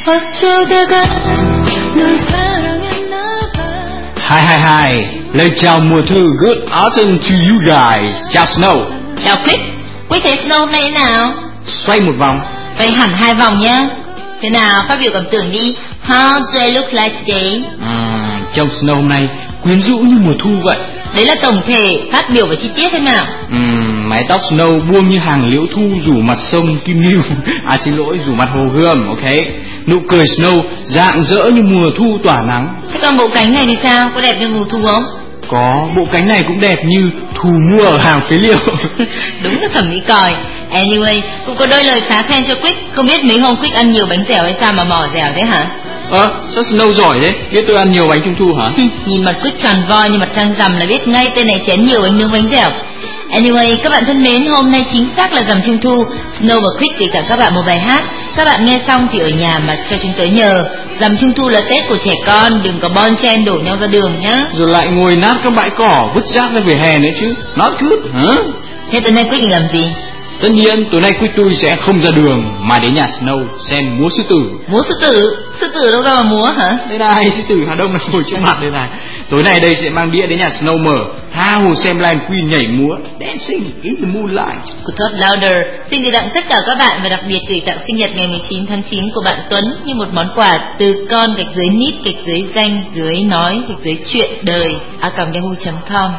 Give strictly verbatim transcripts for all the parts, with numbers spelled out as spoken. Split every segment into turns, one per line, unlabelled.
어쩌다가 널 사랑했나봐.
Hi hi hi, lời chào mùa thu, good autumn to you guys. Chào Snow.
Chào Quick. Quick thấy Snow hôm nay thế nào?
Xoay một vòng.
Xoay hẳn hai vòng nhá. Thế nào, phát biểu cảm tưởng đi. How do I look like today?
À, trông Snow hôm nay quyến rũ như mùa thu vậy.
Đấy là tổng thể, phát biểu và chi tiết thế nào?
Uhm, mái tóc Snow buông như hàng liễu thu rủ mặt sông Kim Ngưu. À xin lỗi, rủ mặt Hồ Gươm, ok. Nụ cười Snow rạng rỡ như mùa thu tỏa nắng.
Thế còn bộ cánh này thì sao? Có đẹp như mùa thu không?
Có, bộ cánh này cũng đẹp như thù mua ở hàng phế liệu.
Đúng là thẩm mỹ còi. Anyway, cũng có đôi lời khá khen cho Quick. Không biết mấy hôm Quick ăn nhiều bánh dẻo hay sao mà mỏ dẻo thế hả?
Ờ, à, sao Snow giỏi thế? Biết tôi ăn nhiều bánh trung thu hả?
Nhìn mặt Quick tròn vo như mặt trăng rằm là biết ngay tên này chén nhiều bánh nướng bánh dẻo. Anyway, các bạn thân mến, hôm nay chính xác là rằm trung thu. Snow và Quick gửi tặng các bạn một bài hát. Các bạn nghe xong thì ở nhà mà cho chúng tới nhờ. Rằm trung thu là Tết của trẻ con, đừng có bon chen đổ nhau ra đường nhá.
Rồi lại ngồi nát các bãi cỏ, vứt rác ra vỉa hè nữa chứ. Not good, hả?
Thế tối nay Quick làm gì?
Tất nhiên, tối nay Quick tôi sẽ không ra đường mà đến nhà Snow xem múa sư tử.
Múa sư tử? Sư tử đâu ra mà múa hả?
Đây này, sư tử Hà Đông đang ngồi trước mặt đây này. Tối nay đây sẽ mang đĩa đến nhà Snow mở, tha hồ xem Lion Queen nhảy múa, dancing in the moonlight.
Của Top Louder xin gửi tặng tất cả các bạn và đặc biệt gửi tặng sinh nhật ngày mười chín tháng chín của bạn Tuấn như một món quà từ con gạch dưới nít gạch dưới danh dưới nói gạch dưới chuyện đời a còng yahoo chấm com.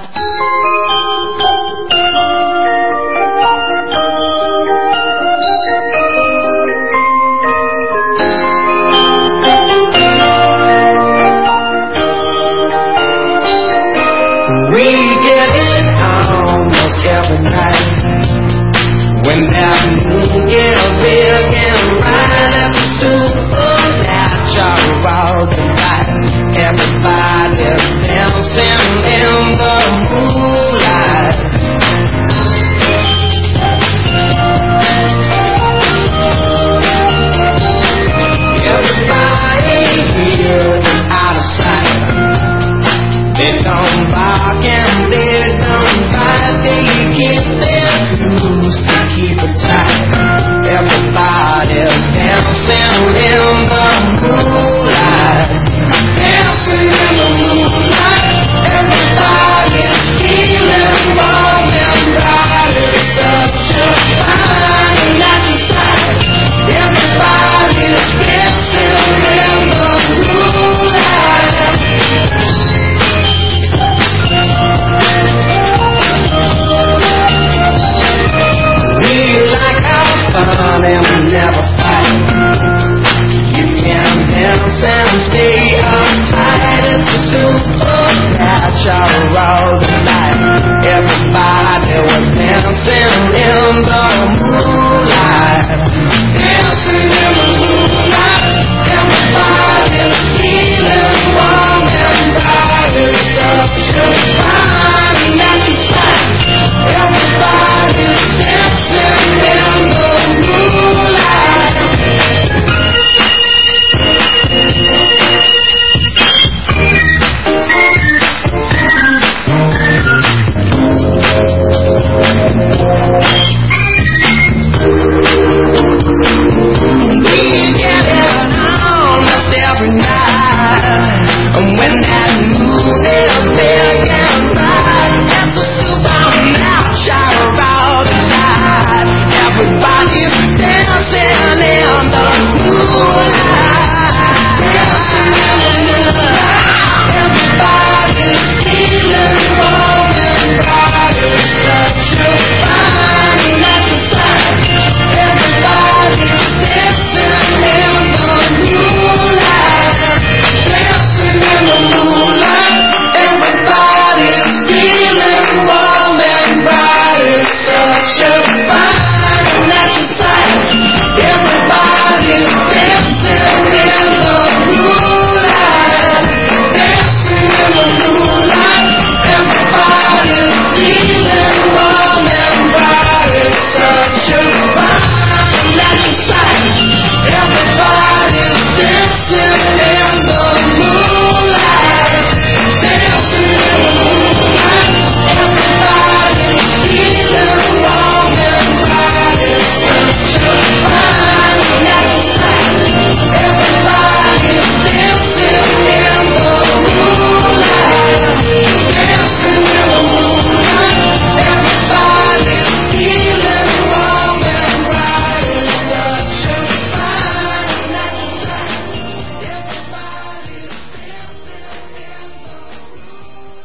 We get it almost every night when that moon get big and bright as a supernatural delight. Everybody's dancing in the moonlight. Everybody here is out of sight. They don't bark and they don't bite. They keep their shoes to keep it tight. Everybody's dancing in